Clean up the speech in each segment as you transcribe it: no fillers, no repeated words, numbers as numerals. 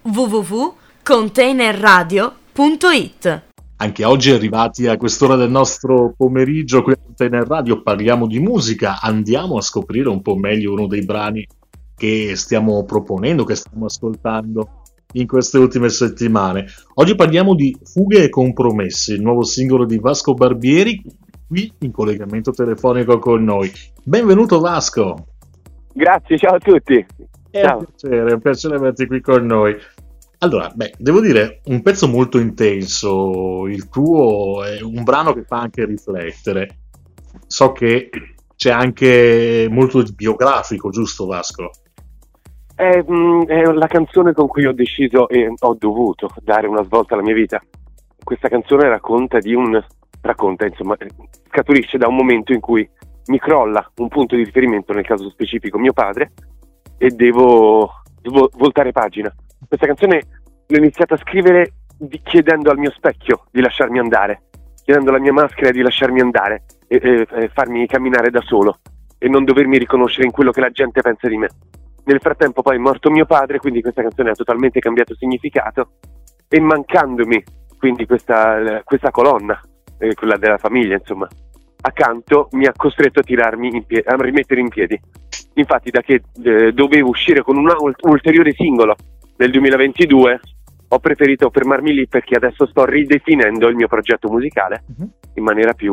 www.containerradio.it. Anche oggi arrivati a quest'ora del nostro pomeriggio qui a Container Radio parliamo di musica, andiamo a scoprire un po' meglio uno dei brani che stiamo proponendo, che stiamo ascoltando in queste ultime settimane. Oggi parliamo di Fughe e Compromessi, il nuovo singolo di Vasco Barbieri, qui in collegamento telefonico con noi. Benvenuto Vasco! Grazie, ciao a tutti! Ciao. È un piacere averti qui con noi. Allora, devo dire, un pezzo molto intenso, il tuo è un brano che fa anche riflettere. So che c'è anche molto di biografico, giusto Vasco? È la canzone con cui ho deciso e ho dovuto dare una svolta alla mia vita. Questa canzone scaturisce da un momento in cui mi crolla un punto di riferimento, nel caso specifico mio padre, e devo voltare pagina. Questa canzone l'ho iniziata a scrivere chiedendo al mio specchio di lasciarmi andare, chiedendo alla mia maschera di lasciarmi andare e farmi camminare da solo e non dovermi riconoscere in quello che la gente pensa di me. Nel frattempo poi è morto mio padre, quindi questa canzone ha totalmente cambiato significato, e mancandomi quindi questa colonna, quella della famiglia insomma, accanto, mi ha costretto a a rimettere in piedi. Infatti da che dovevo uscire con un ulteriore singolo nel 2022 ho preferito fermarmi lì, perché adesso sto ridefinendo il mio progetto musicale in maniera più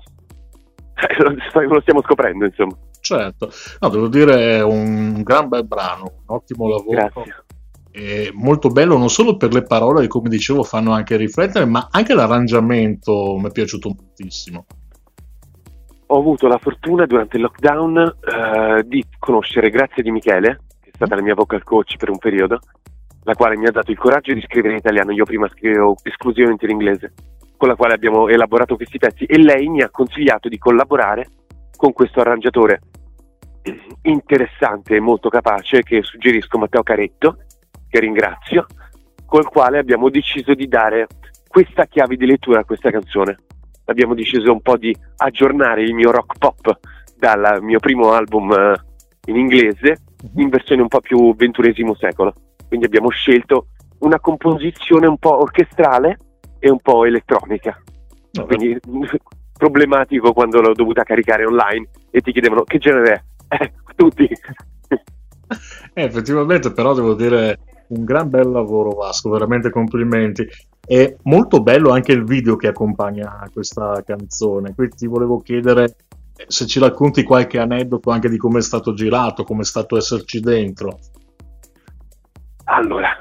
lo stiamo scoprendo insomma. Certo, no, devo dire è un gran bel brano, un ottimo lavoro. Grazie. È molto bello non solo per le parole che, come dicevo, fanno anche riflettere, ma anche l'arrangiamento mi è piaciuto moltissimo. Ho avuto la fortuna durante il lockdown di conoscere Grazia Di Michele, che è stata la mia vocal coach per un periodo, la quale mi ha dato il coraggio di scrivere in italiano. Io prima scrivevo esclusivamente in inglese, con la quale abbiamo elaborato questi pezzi, e lei mi ha consigliato di collaborare con questo arrangiatore interessante e molto capace, che suggerisco, Matteo Caretto, che ringrazio, col quale abbiamo deciso di dare questa chiave di lettura a questa canzone. Abbiamo deciso un po' di aggiornare il mio rock pop dal mio primo album in inglese in versione un po' più XXI secolo. Quindi abbiamo scelto una composizione un po' orchestrale e un po' elettronica. Quindi problematico quando l'ho dovuta caricare online e ti chiedevano che genere è. Tutti. Effettivamente, però devo dire un gran bel lavoro Vasco, veramente complimenti. È molto bello anche il video che accompagna questa canzone, quindi ti volevo chiedere se ci racconti qualche aneddoto anche di come è stato girato, come è stato esserci dentro. Allora,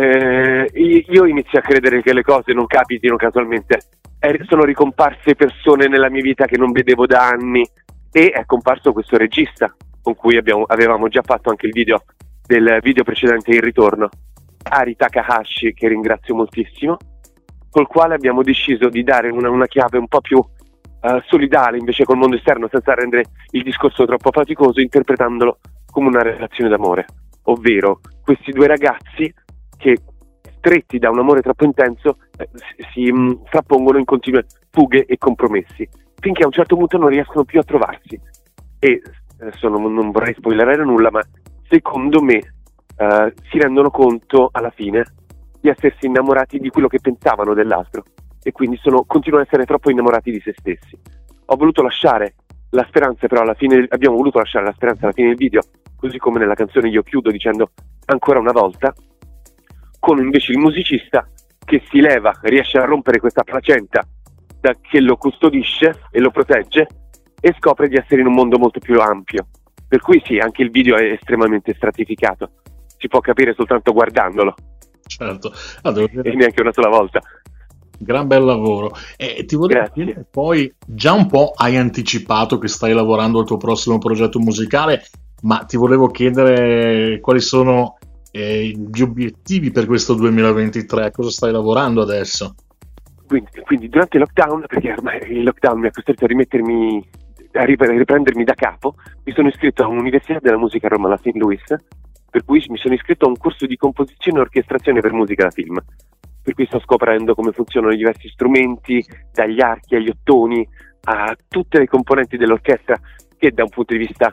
io inizio a credere che le cose non capitino casualmente. Sono ricomparse persone nella mia vita che non vedevo da anni, e è comparso questo regista con cui avevamo già fatto anche il video del video precedente, Il Ritorno, Ari Takahashi, che ringrazio moltissimo, col quale abbiamo deciso di dare una chiave un po' più solidale invece col mondo esterno, senza rendere il discorso troppo faticoso, interpretandolo come una relazione d'amore, ovvero questi due ragazzi che, stretti da un amore troppo intenso, si frappongono in continue fughe e compromessi, finché a un certo punto non riescono più a trovarsi. E adesso non vorrei spoilerare nulla, ma secondo me si rendono conto alla fine di essersi innamorati di quello che pensavano dell'altro, e quindi continuano ad essere troppo innamorati di se stessi. Ho voluto lasciare la speranza, però abbiamo voluto lasciare la speranza alla fine del video, così come nella canzone io chiudo dicendo ancora una volta, con invece il musicista che si leva, riesce a rompere questa placenta che lo custodisce e lo protegge, e scopre di essere in un mondo molto più ampio. Per cui sì, anche il video è estremamente stratificato, si può capire soltanto guardandolo. Certo, e neanche una sola volta. Gran bel lavoro. E ti volevo chiedere, poi già un po' hai anticipato che stai lavorando al tuo prossimo progetto musicale, ma ti volevo chiedere quali sono gli obiettivi per questo 2023, a cosa stai lavorando adesso? Quindi durante il lockdown, perché ormai il lockdown mi ha costretto a riprendermi da capo, mi sono iscritto a un'università della musica a Roma, la St. Louis, per cui mi sono iscritto a un corso di composizione e orchestrazione per musica da film, per cui sto scoprendo come funzionano i diversi strumenti, dagli archi agli ottoni a tutte le componenti dell'orchestra, che da un punto di vista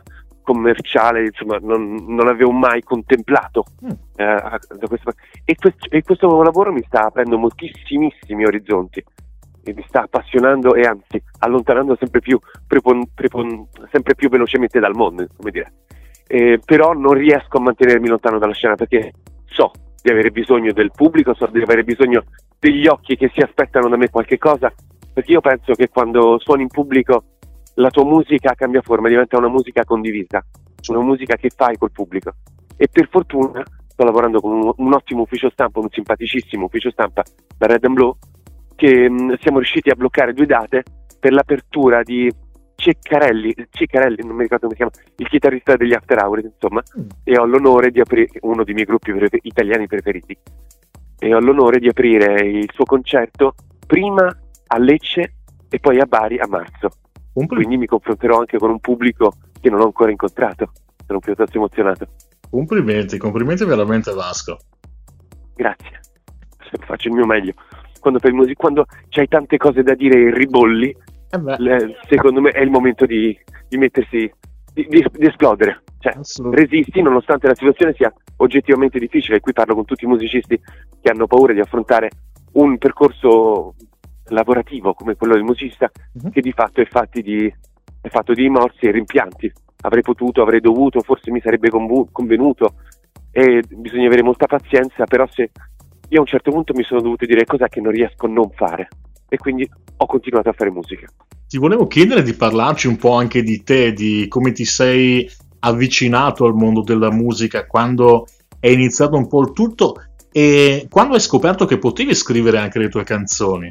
commerciale, insomma, non avevo mai contemplato da questo. E questo lavoro mi sta aprendo moltissimissimi orizzonti e mi sta appassionando e anzi allontanando sempre più sempre più velocemente dal mondo, come dire. Però non riesco a mantenermi lontano dalla scena perché so di avere bisogno del pubblico, so di avere bisogno degli occhi che si aspettano da me qualche cosa, perché io penso che quando suoni in pubblico la tua musica cambia forma, diventa una musica condivisa, una musica che fai col pubblico. E per fortuna sto lavorando con un ottimo ufficio stampa, un simpaticissimo ufficio stampa, la Red and Blue, che siamo riusciti a bloccare 2 date per l'apertura di Ciccarelli, non mi ricordo come si chiama, il chitarrista degli After Hours, insomma, e ho l'onore di aprire uno dei miei gruppi italiani preferiti, e ho l'onore di aprire il suo concerto prima a Lecce e poi a Bari a marzo. Quindi mi confronterò anche con un pubblico che non ho ancora incontrato. Sono piuttosto emozionato. Complimenti veramente, Vasco. Grazie, faccio il mio meglio. Quando c'hai tante cose da dire e ribolli, secondo me è il momento di mettersi, di esplodere. Cioè, resisti nonostante la situazione sia oggettivamente difficile. Qui parlo con tutti i musicisti che hanno paura di affrontare un percorso lavorativo come quello del musicista, che di fatto è fatto di rimorsi e rimpianti. Avrei potuto, avrei dovuto, forse mi sarebbe convenuto, e bisogna avere molta pazienza. Però se io a un certo punto mi sono dovuto dire cos'è che non riesco a non fare, e quindi ho continuato a fare musica. Ti volevo chiedere di parlarci un po' anche di te, di come ti sei avvicinato al mondo della musica, quando è iniziato un po' il tutto e quando hai scoperto che potevi scrivere anche le tue canzoni.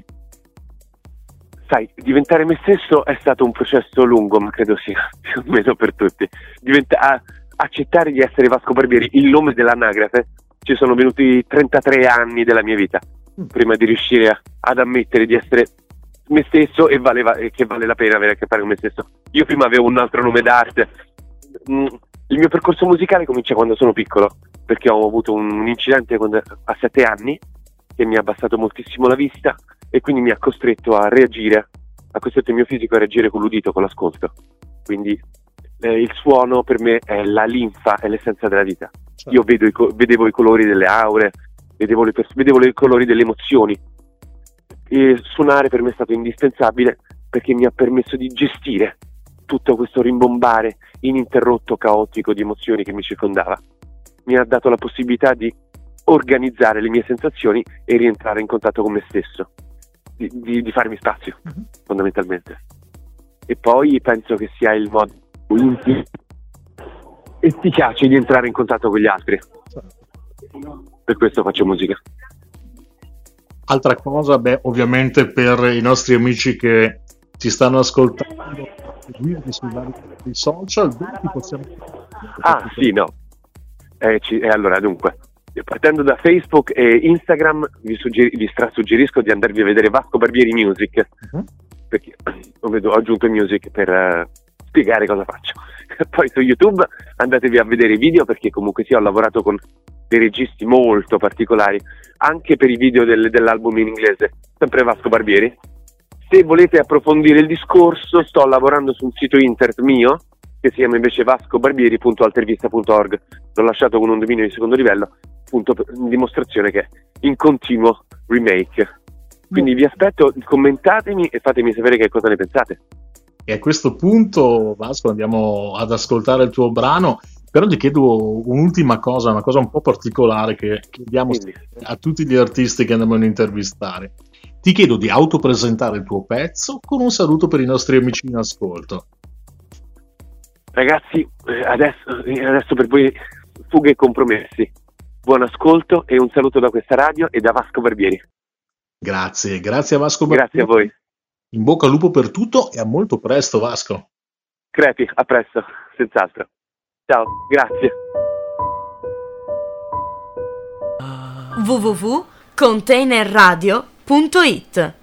Sai, diventare me stesso è stato un processo lungo, ma credo sia più o meno per tutti. Accettare di essere Vasco Barbieri, il nome dell'anagrafe, ci sono venuti 33 anni della mia vita prima di riuscire ad ammettere di essere me stesso e che vale la pena avere a che fare con me stesso. Io prima avevo un altro nome d'arte. Il mio percorso musicale comincia quando sono piccolo, perché ho avuto un incidente a 7 anni che mi ha abbassato moltissimo la vista, e quindi mi ha costretto ha costretto il mio fisico a reagire con l'udito, con l'ascolto. Quindi il suono per me è la linfa, è l'essenza della vita. Io vedevo i colori delle aure, vedevo i colori delle emozioni, e suonare per me è stato indispensabile perché mi ha permesso di gestire tutto questo rimbombare ininterrotto, caotico di emozioni che mi circondava. Mi ha dato la possibilità di organizzare le mie sensazioni e rientrare in contatto con me stesso, di farmi spazio, fondamentalmente. E poi penso che sia il modo efficace di entrare in contatto con gli altri. Per questo faccio musica. Altra cosa, ovviamente per i nostri amici che ci stanno ascoltando, seguirvi sui vari social, dove ti possiamo... Allora, dunque, partendo da Facebook e Instagram, vi strasuggerisco di andarvi a vedere Vasco Barbieri Music, perché ho aggiunto music per spiegare cosa faccio. Poi su YouTube andatevi a vedere i video, perché comunque ho lavorato con dei registi molto particolari, anche per i video dell'album in inglese, sempre Vasco Barbieri. Se volete approfondire il discorso, sto lavorando su un sito internet mio che si chiama invece vascobarbieri.altervista.org. L'ho lasciato con un dominio di secondo livello, appunto per dimostrazione che è in continuo remake. Quindi vi aspetto, commentatemi e fatemi sapere che cosa ne pensate. E a questo punto, Vasco, andiamo ad ascoltare il tuo brano, però ti chiedo un'ultima cosa, una cosa un po' particolare che chiediamo a tutti gli artisti che andiamo a intervistare. Ti chiedo di autopresentare il tuo pezzo con un saluto per i nostri amici in ascolto. Ragazzi, adesso per voi Fughe e Compromessi. Buon ascolto e un saluto da questa radio e da Vasco Barbieri. Grazie a Vasco Barbieri. Grazie a voi. In bocca al lupo per tutto e a molto presto, Vasco. Crepi, a presto, senz'altro. Ciao, grazie. www.containerradio.it